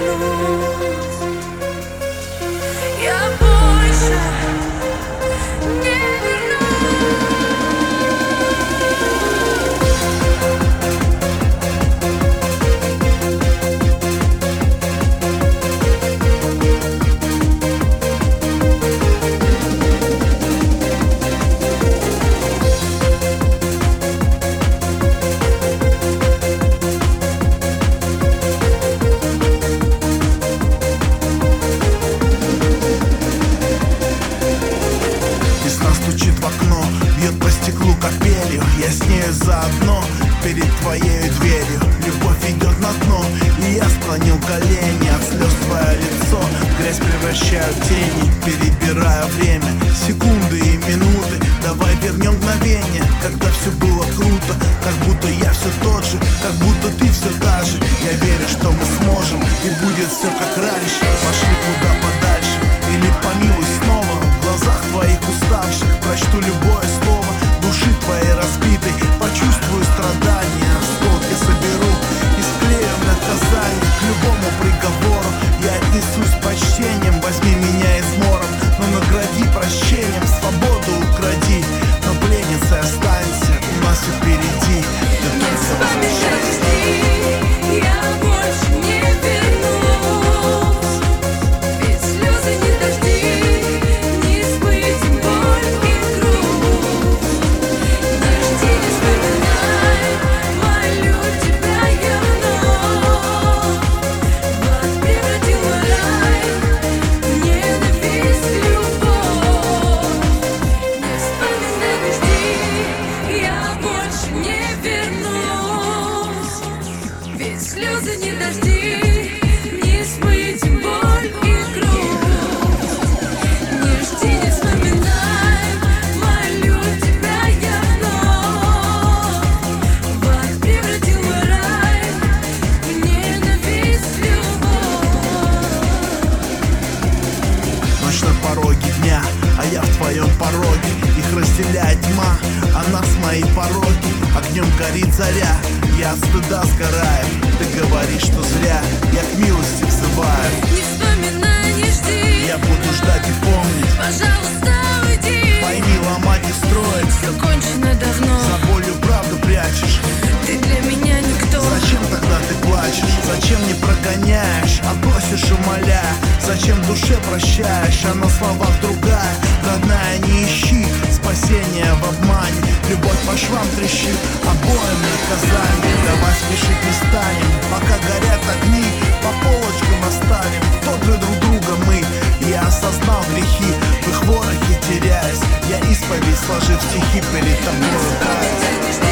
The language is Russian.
вернусь. Я больше не стучит в окно, бьет по стеклу как пелью. Я с нею заодно, перед твоей дверью. Любовь идет на дно, и я склонил колени. От слез твое лицо в грязь превращаю в тени. Перебираю время, секунды и минуты. Давай вернем мгновение, когда все было круто. Как будто я все тот же, как будто ты все та же. Я верю, что мы сможем, и будет все как раньше. Пошли куда подальше, или помилуй снова. В глазах твоих уставших прочту любое слово. Души твоей разбитой почувствую страдания. Осколки соберу и склею наказание. К любому приговору я отнесусь с почтением. Возьми меня измором, но награди прощением. Свободу укради, но пленницей останься. У нас все впереди. Не вспоминай, я больше не вернусь. Ведь слезы не дожди, не смыть боль и грусть. Не жди, не вспоминай, молю тебя я вновь. Вот превратил мой рай в ненависть, любовь. Не вспоминай, не жди, я больше не вернусь. Ведь слезы не дожди, не смыть боль и грусть. Не жди, не вспоминай, молю тебя я вновь. В ад превратил мой рай в ненависть, любовь. Ночь на пороге дня, а я в твоем пороге. Их разделяет тьма, а нас мои пороги. Огнем горит заря, я от стыда сгораю. Ты говоришь, что зря, я к милости взываю. Не вспоминай, не жди, Я буду ждать и помнить. пожалуйста, уйди. Пойми, ломать и строить. Все кончено давно, За болью правду прячешь. ты для меня никто. Зачем тогда ты плачешь? Зачем не прогоняешь, а просишь умоляя? Зачем душе прощаешь, а на словах другая? Родная, не ищи спасения в обмане. Любовь по швам трещит, обоим наказание. Давай спешить не станем, пока горят огни. По полочкам оставим, тот же друг друга мы. Я осознал грехи, в их ворохе теряясь. Я исповедь, сложив стихи перед тобой. Не жди,